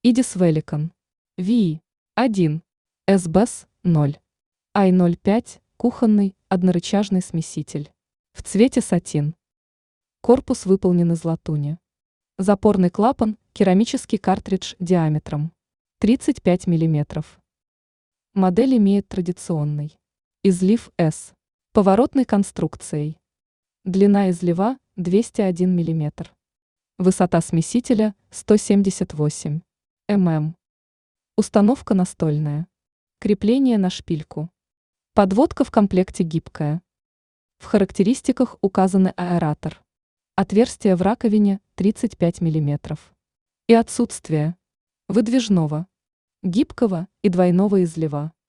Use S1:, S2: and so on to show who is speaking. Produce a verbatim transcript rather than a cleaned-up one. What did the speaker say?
S1: Идис Великан. ви один. СБЭС ноль. ай ноль пять. Кухонный однорычажный смеситель. В цвете сатин. Корпус выполнен из латуни. Запорный клапан, керамический картридж диаметром тридцать пять миллиметров. Модель имеет традиционный излив S, поворотной конструкцией. Длина излива двести один миллиметр. Высота смесителя сто семьдесят восемь миллиметров. Установка настольная. Крепление на шпильку. Подводка в комплекте гибкая. В характеристиках указаны аэратор. Отверстие в раковине тридцать пять миллиметров. И отсутствие выдвижного, гибкого и двойного излива.